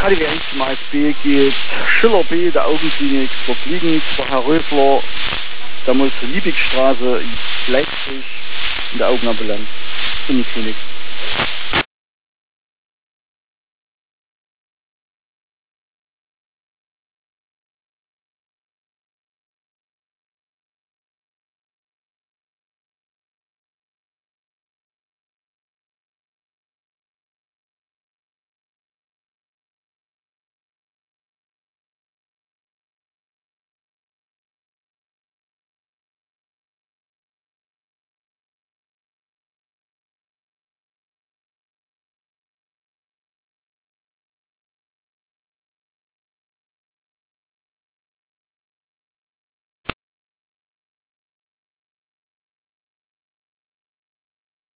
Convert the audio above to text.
HDW 1 zum ASB geht Schiller B, der Augenklinik, dort liegen Herr Rösler, da muss Liebigstraße, Leipzig, in der Augenambulanz, in die Klinik.